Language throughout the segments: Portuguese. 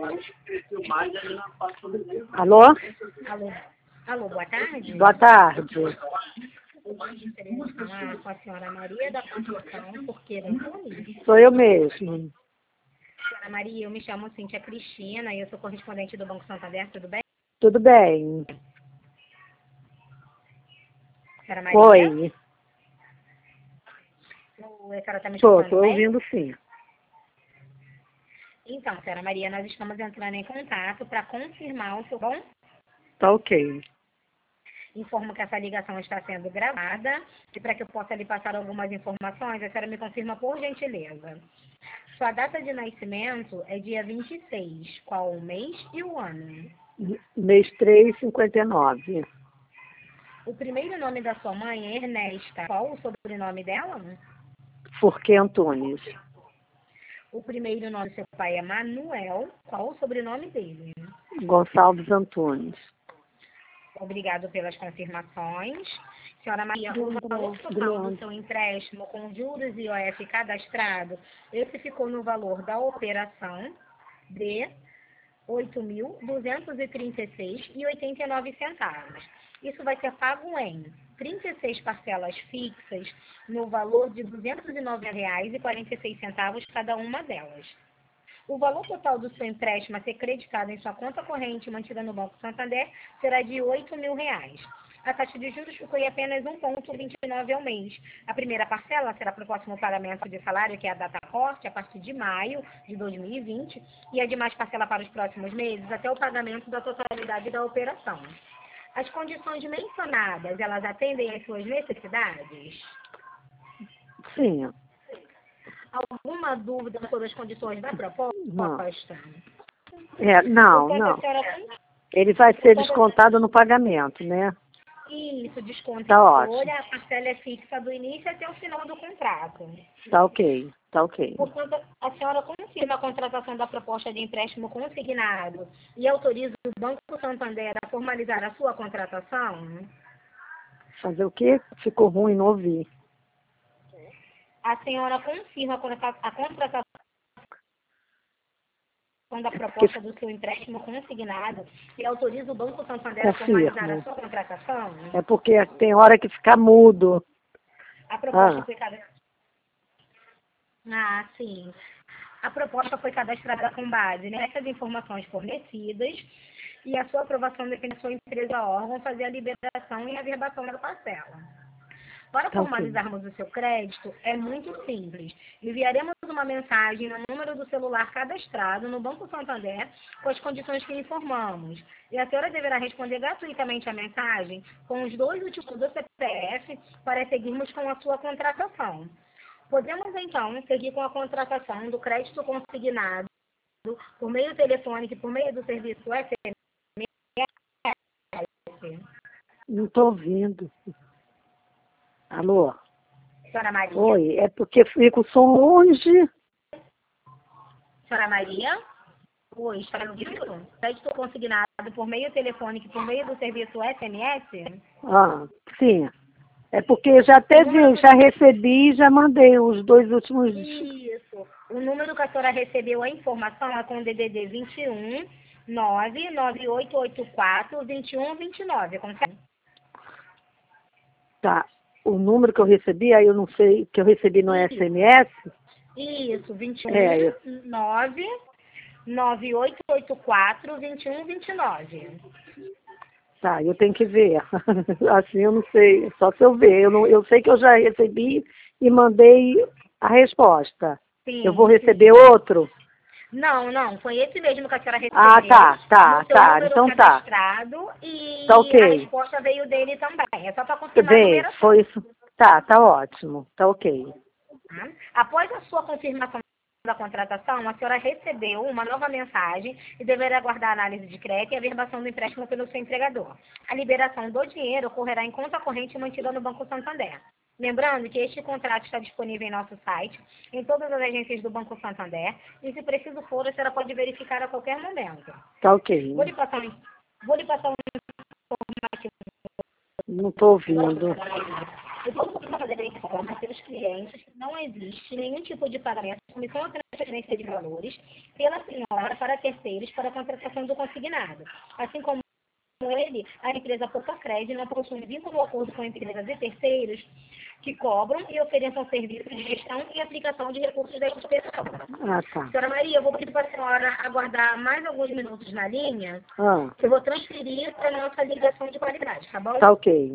Alô? Alô? Alô, boa tarde. Boa tarde. Gostaria de falar com a senhora Maria da Conceição Porqueira Antunes. Sou eu mesmo. Senhora Maria, eu me chamo Cíntia Cristina e eu sou correspondente do Banco Santander, tudo bem? Tudo bem? Senhora Maria? Oi. A senhora está me escutando Tô bem? ouvindo sim. Então, senhora Maria, nós estamos entrando em contato para confirmar o seu bom. Tá ok. Informo que essa ligação está sendo gravada e para que eu possa lhe passar algumas informações, a senhora me confirma por gentileza. Sua data de nascimento é dia 26. Qual o mês e o ano? Mês 3,59. O primeiro nome da sua mãe é Ernesta. Qual o sobrenome dela? Forquê Antunes. O primeiro nome do seu pai é Manuel. Qual o sobrenome dele? Gonçalves Antunes. Obrigado pelas confirmações. Senhora Maria, o valor total do seu empréstimo com juros e IOF cadastrado, esse ficou no valor da operação de R$ 8.236,89. Isso vai ser pago em 36 parcelas fixas no valor de R$ 209,46 cada uma delas. O valor total do seu empréstimo a ser creditado em sua conta corrente mantida no Banco Santander será de R$ 8.000. A taxa de juros ficou em apenas 1,29 ao mês. A primeira parcela será para o próximo pagamento de salário, que é a data corte, a partir de maio de 2020, e a demais parcela para os próximos meses, até o pagamento da totalidade da operação. As condições mencionadas, elas atendem às suas necessidades? Sim. Alguma dúvida sobre as condições da proposta? Não. Não. Ele vai ser descontado no pagamento, né? Isso, desconto Tá em ótimo. folha, a parcela é fixa do início até o final do contrato. Tá ok. Portanto, a senhora confirma a contratação da proposta de empréstimo consignado e autoriza o Banco Santander a formalizar a sua contratação? Fazer o quê? Ficou ruim, não ouvi. A senhora confirma a contratação da proposta do seu empréstimo consignado e autoriza o Banco Santander a formalizar a sua contratação? É porque tem hora que fica mudo. A proposta foi cadastrada. Ah, sim. A proposta foi cadastrada com base nessas informações fornecidas e a sua aprovação depende da sua empresa órgão fazer a liberação e a averbação da parcela. Para formalizarmos o seu crédito, é muito simples. Enviaremos uma mensagem no número do celular cadastrado no Banco Santander com as condições que informamos. E a senhora deverá responder gratuitamente a mensagem com os 2 últimos do CPF para seguirmos com a sua contratação. Podemos, então, seguir com a contratação do crédito consignado por meio telefônico e por meio do serviço SMS? Não estou ouvindo. Alô? Senhora Maria? Oi, é porque fica o som longe. Senhora Maria? Oi, está me ouvindo? Crédito consignado por meio telefônico e por meio do serviço SMS? Sim. É porque já recebi e já mandei os 2 últimos. Isso. O número que a senhora recebeu a informação é com o DDD 21 99884 2129. Confere? Tá. O número que eu recebi, aí eu não sei, que eu recebi no SMS? Isso, 21 99884 2129. Tá, eu tenho que ver. Assim eu não sei, só se eu ver. Eu sei que eu já recebi e mandei a resposta. Sim, eu vou receber outro? Não, foi esse mesmo que a senhora recebeu. Tá. Então tá. E tá ok. a resposta veio dele também. É só para confirmar a numeração. Foi isso. Tá ótimo. Tá ok. Após a sua confirmação da contratação, a senhora recebeu uma nova mensagem e deverá aguardar a análise de crédito e a averbação do empréstimo pelo seu empregador. A liberação do dinheiro ocorrerá em conta corrente mantida no Banco Santander. Lembrando que este contrato está disponível em nosso site, em todas as agências do Banco Santander, e se preciso for, a senhora pode verificar a qualquer momento. Tá ok. Vou lhe passar um informativo. Não estou ouvindo. informar seus clientes que não existe nenhum tipo de pagamento, comissão ou transferência de valores pela senhora para terceiros para a contratação do consignado. Assim como ele, a empresa Portocred não possui vínculo ou acordo com empresas e terceiros que cobram e ofereçam serviços de gestão e aplicação de recursos da instituição. Ah, tá. Senhora Maria, eu vou pedir para a senhora aguardar mais alguns minutos na linha. Eu vou transferir para a nossa ligação de qualidade, tá bom? Tá ok.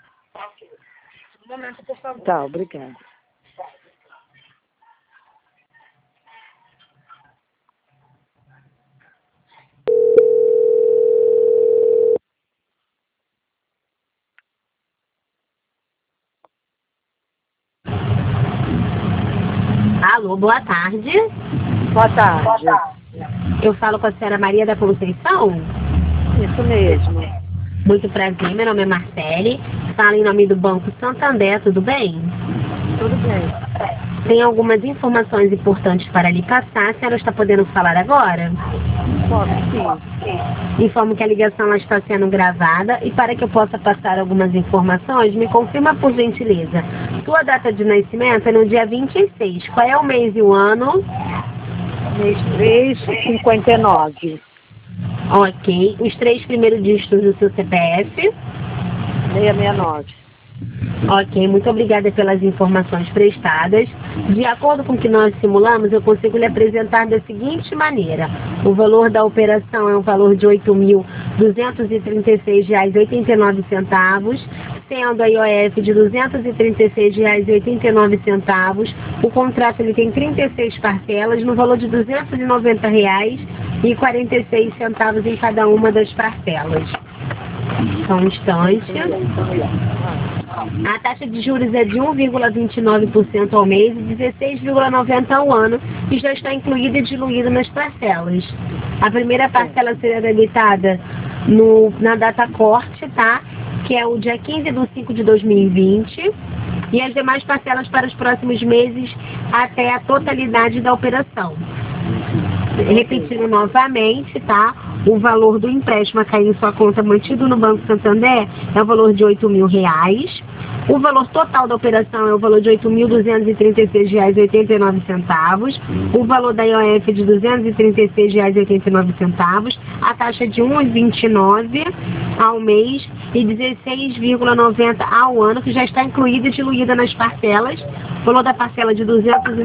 Um momento, por favor. Tá, obrigada. Alô, boa tarde. Boa tarde. Eu falo com a senhora Maria da Conceição? Isso mesmo. Muito prazer, meu nome é Marcele. Falo em nome do Banco Santander, tudo bem? Tudo bem. Tem algumas informações importantes para lhe passar. A senhora está podendo falar agora? Posso sim. Informo que a ligação ela está sendo gravada e para que eu possa passar algumas informações, me confirma por gentileza. Sua data de nascimento é no dia 26. Qual é o mês e o ano? Mês 3, 59. Ok. Os 3 primeiros dígitos do seu CPF? 669. Ok, muito obrigada pelas informações prestadas. De acordo com o que nós simulamos, eu consigo lhe apresentar da seguinte maneira. O valor da operação é um valor de R$ 8.236,89, sendo a IOF de R$ 236,89. O contrato ele tem 36 parcelas, no valor de R$ 290,46 em cada uma das parcelas. Só um instante. A taxa de juros é de 1,29% ao mês e 16,90% ao ano e já está incluída e diluída nas parcelas. A primeira parcela será debitada na data corte, tá? Que é o dia 15/5/2020 e as demais parcelas para os próximos meses até a totalidade da operação. Repetindo novamente, tá? O valor do empréstimo a cair em sua conta mantido no Banco Santander é o valor de R$ 8.000. O valor total da operação é o valor de R$ 8.236,89. O valor da IOF de R$ 236,89. A taxa de 1,29 ao mês e 16,90 ao ano, que já está incluída e diluída nas parcelas. O valor da parcela de R$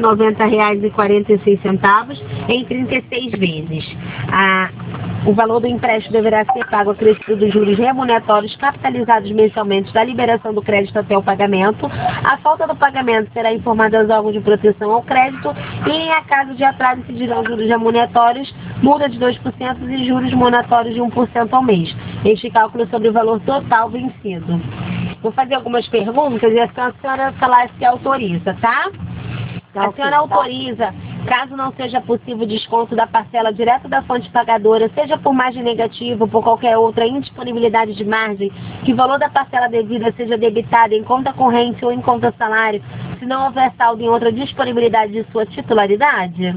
290,46 em 36 vezes. O valor do empréstimo deverá ser pago acrescido dos juros remuneratórios capitalizados mensalmente da liberação do crédito até o pagamento. A falta do pagamento será informada aos órgãos de proteção ao crédito e, em caso de atraso, incidirão juros remuneratórios, multa de 2% e juros moratórios de 1% ao mês. Este cálculo é sobre o valor total vencido. Vou fazer algumas perguntas e a senhora falar se autoriza, tá? A senhora autoriza, caso não seja possível desconto da parcela direto da fonte pagadora, seja por margem negativa ou por qualquer outra indisponibilidade de margem, que o valor da parcela devida seja debitado em conta corrente ou em conta salário, se não houver saldo em outra disponibilidade de sua titularidade?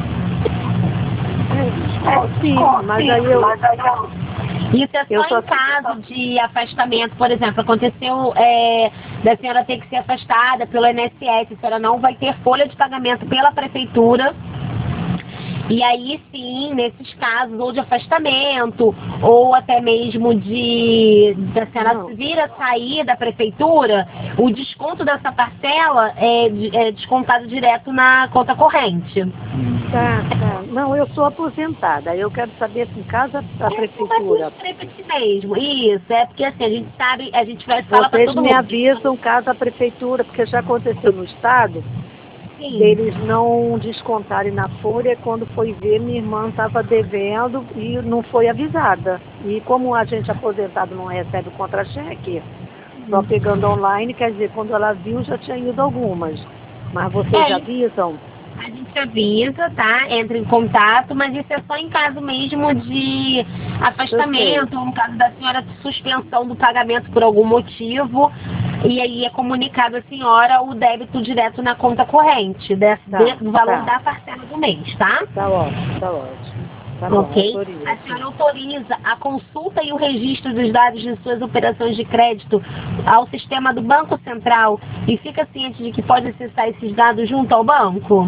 Sim, mas aí eu... Isso é só em caso de afastamento, por exemplo, aconteceu da senhora ter que ser afastada pelo INSS, a senhora não vai ter folha de pagamento pela prefeitura. E aí sim, nesses casos, ou de afastamento, ou até mesmo da senhora vir a sair da prefeitura, o desconto dessa parcela é descontado direto na conta corrente. Tá. Não, eu sou aposentada. Eu quero saber se em casa a prefeitura... mesmo, isso. É porque assim, a gente sabe, a gente vai falar para todo mundo. Vocês me avisam caso a prefeitura, porque já aconteceu no estado, deles não descontarem na folha. Quando foi ver, minha irmã estava devendo e não foi avisada. E como a gente aposentado não recebe o contra-cheque, só pegando online, quer dizer, quando ela viu, já tinha ido algumas. Mas vocês avisam? A gente avisa, tá? Entra em contato, mas isso é só em caso mesmo de afastamento, ou no caso da senhora de suspensão do pagamento por algum motivo. E aí é comunicado à senhora o débito direto na conta corrente do valor da parcela do mês, tá? Tá ótimo, tá ótimo. Tá bom, Ok? autorizo. A senhora autoriza a consulta e o registro dos dados de suas operações de crédito ao sistema do Banco Central e fica ciente de que pode acessar esses dados junto ao banco?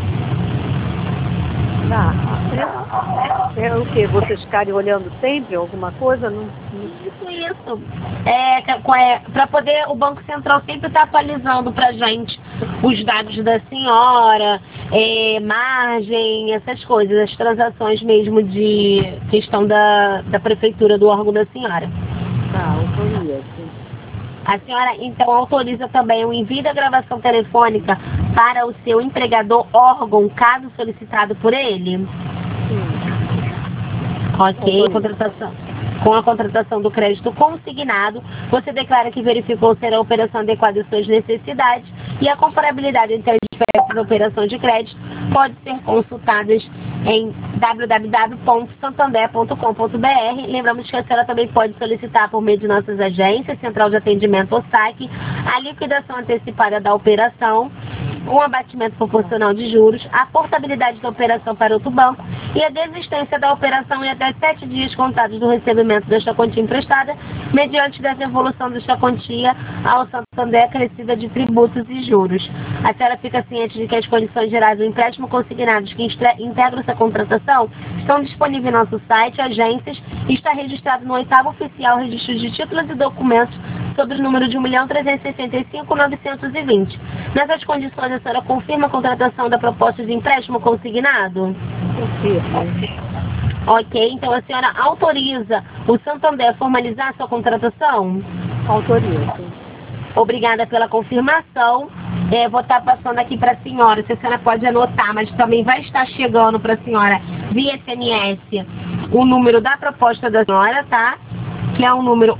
É o quê? Vocês ficarem olhando sempre alguma coisa? Isso. Para poder o Banco Central sempre estar atualizando para a gente os dados da senhora, margem, essas coisas, as transações mesmo de questão da prefeitura, do órgão da senhora. Tá, autorizo. A senhora, então, autoriza também o envio da gravação telefônica para o seu empregador órgão, caso solicitado por ele? Sim. Ok, com a contratação do crédito consignado, você declara que verificou ser a operação adequada às suas necessidades e a comparabilidade entre as diversas operações de crédito pode ser consultadas em www.santander.com.br. Lembramos que a senhora também pode solicitar por meio de nossas agências, Central de Atendimento ou SAC, a liquidação antecipada da operação, um abatimento proporcional de juros, a portabilidade da operação para outro banco e a desistência da operação em até 7 dias contados do recebimento desta quantia emprestada, mediante da devolução desta quantia ao Santander acrescida de tributos e juros. A senhora fica ciente de que as condições gerais do empréstimo consignados que integram essa contratação estão disponíveis no nosso site, agências, e está registrado no 8º Oficial Registro de Títulos e Documentos sobre o número de 1.365.920. Nessas condições, a senhora confirma a contratação da proposta de empréstimo consignado? Confirmo. Ok, então a senhora autoriza o Santander a formalizar a sua contratação? Autorizo. Obrigada pela confirmação. Vou estar passando aqui para a senhora, se a senhora pode anotar, mas também vai estar chegando para a senhora via SMS o número da proposta da senhora, tá? Que é o número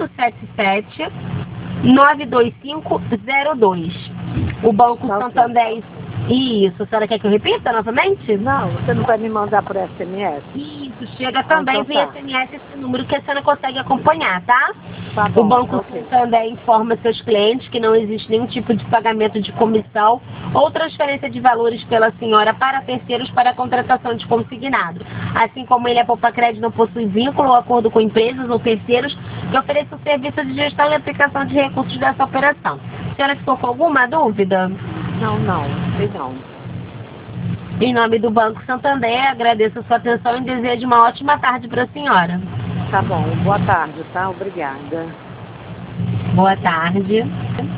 877-92502. O Banco Santander. Isso, a senhora quer que eu repita novamente? Não, você não vai me mandar por SMS? Isso, chega também então via tá. SMS esse número que a senhora consegue acompanhar, tá? Tá bom, O Banco ok. Santander informa seus clientes que não existe nenhum tipo de pagamento de comissão ou transferência de valores pela senhora para terceiros para a contratação de consignado. Assim como ele, a Poupa Crédito, não possui vínculo ou acordo com empresas ou terceiros que ofereçam serviço de gestão e aplicação de recursos dessa operação. A senhora ficou com alguma dúvida? Não, sei não. Em nome do Banco Santander, agradeço a sua atenção e desejo uma ótima tarde para a senhora. Tá bom, boa tarde, tá? Obrigada. Boa tarde.